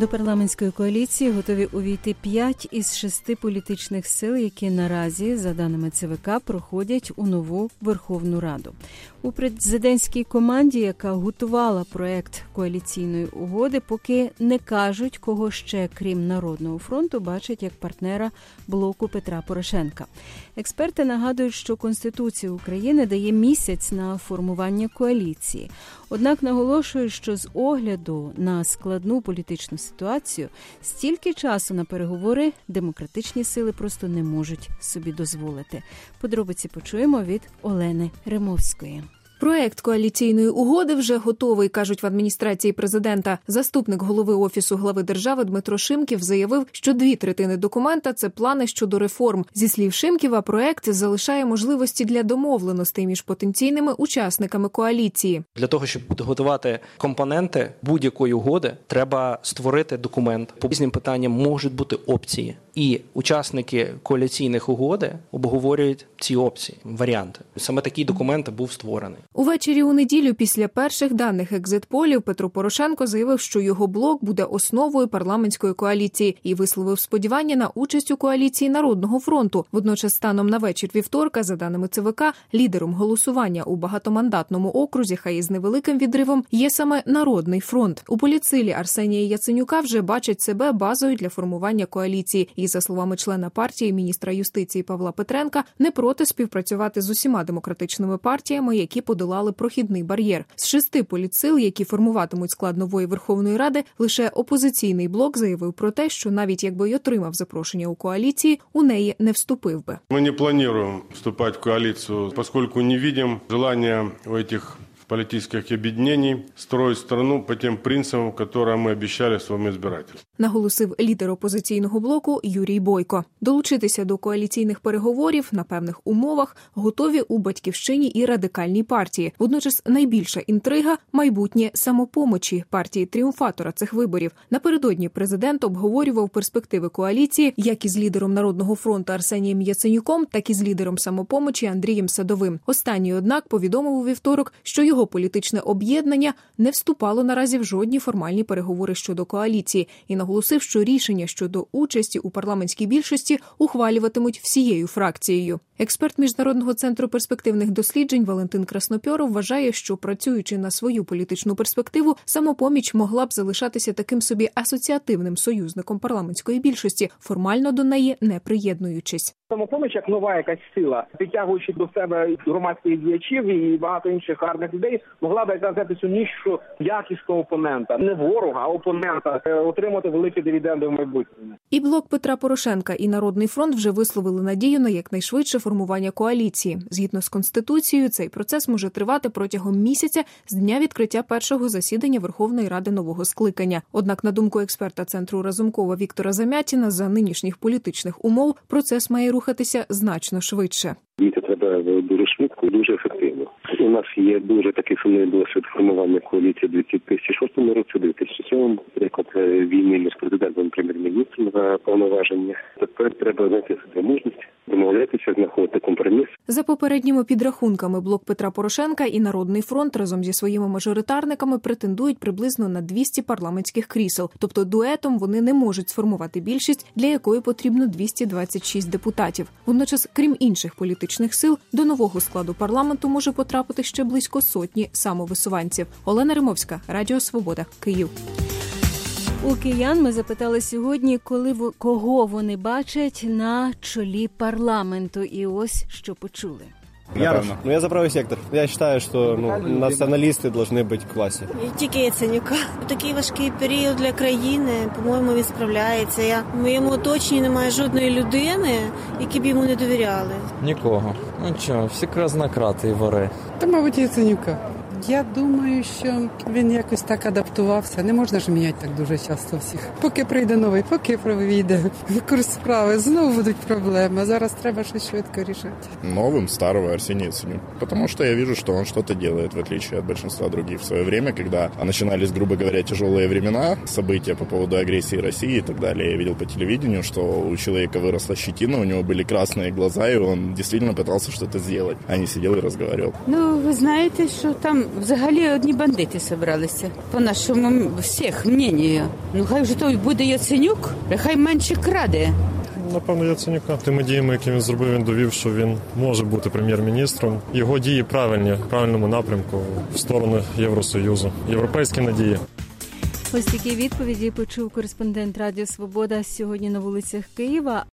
До парламентської коаліції готові увійти 5 із 6 політичних сил, які наразі, за даними ЦВК, проходять у нову Верховну Раду. У президентській команді, яка готувала проект коаліційної угоди, поки не кажуть, кого ще, крім Народного фронту, бачать як партнера блоку Петра Порошенка. Експерти нагадують, що Конституція України дає місяць на формування коаліції. Однак наголошують, що з огляду на складну політичну ситуацію стільки часу на переговори демократичні сили просто не можуть собі дозволити. Подробиці почуємо від Олени Римовської. Проект коаліційної угоди вже готовий, кажуть в адміністрації президента. Заступник голови Офісу глави держави Дмитро Шимків заявив, що 2/3 документа – це плани щодо реформ. Зі слів Шимківа, проект залишає можливості для домовленостей між потенційними учасниками коаліції. Для того, щоб підготувати компоненти будь-якої угоди, треба створити документ. По різним питанням можуть бути опції. І учасники коаліційних угоди обговорюють ці опції, варіанти. Саме такий документ був створений. Увечері у неділю після перших даних екзит-полів Петро Порошенко заявив, що його блок буде основою парламентської коаліції і висловив сподівання на участь у коаліції Народного фронту. Водночас станом на вечір вівторка, за даними ЦВК, лідером голосування у багатомандатному окрузі, хай і з невеликим відривом, є саме Народний фронт. У політсилі Арсенія Яценюка вже бачать себе базою для формування коаліції. І, за словами члена партії, міністра юстиції Павла Петренка, не проти співпрацювати з усіма демократичними партіями, які подолали прохідний бар'єр. З 6 політсил, які формуватимуть склад нової Верховної Ради, лише опозиційний блок заявив про те, що навіть якби й отримав запрошення у коаліції, у неї не вступив би. Ми не плануємо вступати в коаліцію, оскільки не бачимо бажання у цих политических объединений строить страну по тем принципам, которые мы обещали своим избирателям. Наголосив лідер опозиційного блоку Юрій Бойко. Долучитися до коаліційних переговорів на певних умовах готові у Батьківщині і Радикальній партії. Водночас найбільша інтрига – майбутнє Самопомочі, партії тріумфатора цих виборів. Напередодні президент обговорював перспективи коаліції як із лідером Народного фронту Арсенієм Яценюком, так і з лідером Самопомочі Андрієм Садовим. Останній, однак, повідомив у вівторок, що його політичне об'єднання не вступало наразі в жодні формальні переговори щодо коаліції і наголосив, що рішення щодо участі у парламентській більшості ухвалюватимуть всією фракцією. Експерт Міжнародного центру перспективних досліджень Валентин Краснопьоров вважає, що, працюючи на свою політичну перспективу, Самопоміч могла б залишатися таким собі асоціативним союзником парламентської більшості, формально до неї не приєднуючись. Самопоміч як нова якась сила, підтягуючи до себе громадських діячів і багато інших гарних людей, могла б якраз взяти цю нішу якісного опонента, не ворога, а опонента, отримати великі дивіденди в майбутньому. І блок Петра Порошенка, і Народний фронт вже висловили надію на якнайшвидше формування коаліції. Згідно з Конституцією, цей процес може тривати протягом місяця з дня відкриття першого засідання Верховної Ради нового скликання. Однак, на думку експерта Центру Разумкова Віктора Замятіна, за нинішніх політичних умов процес має рухатися значно швидше. Діяти треба дуже швидко і дуже ефективно. У нас є дуже такий сумний досвід формування коаліції у 2006 році, 2007, наприклад, війни між президентом і прем'єр-міністром за повноваження. Тепер треба знайти собі мужність, домовлятися, знаходити компроміс. За попередніми підрахунками, блок Петра Порошенка і Народний фронт разом зі своїми мажоритарниками претендують приблизно на 200 парламентських крісел. Тобто дуетом вони не можуть сформувати більшість, для якої потрібно 226 депутатів. Водночас, крім інших політичних сил, до нового складу парламенту може потрапити ще близько сотні самовисуванців. Олена Римовська, Радіо Свобода, Київ. У киян ми запитали сьогодні, кого вони бачать на чолі парламенту. І ось, що почули. Я за правый сектор. Я считаю, что націоналісти повинні бути в класі. Тільки Яценюка. Такий важкий період для країни, по-моєму, він справляється. В моєму оточенні немає жодної людини, які б йому не довіряли. Нікого. Ну чого, всі казнократи і вори. Та, мабуть, Яценюка. Я думаю, що він якось так адаптувався. Не можна ж міняти так дуже часто всіх. Поки прийде новий, поки вийде в курс справи, знову будуть проблеми. Зараз треба щось швидко рішати. Новым старого Арсения Яценюка. Потому что я вижу, что он что-то делает, в отличие от большинства других. В свое время, когда начинались, грубо говоря, тяжелые времена, события по поводу агрессии России и так далее, я видел по телевидению, что у человека выросла щетина, у него были красные глаза, и он действительно пытался что-то сделать, а не сидел и разговаривал. Ну, вы знаете, что там взагалі одні бандити зібралися. По нашому всіх мненню. Ну хай вже той буде Яценюк, хай менше краде. Напевно, Яценюка. Тими діями, які він зробив, він довів, що він може бути прем'єр-міністром. Його дії правильні, в правильному напрямку, в сторону Євросоюзу. Європейські надії. Ось такі відповіді почув кореспондент Радіо Свобода сьогодні на вулицях Києва.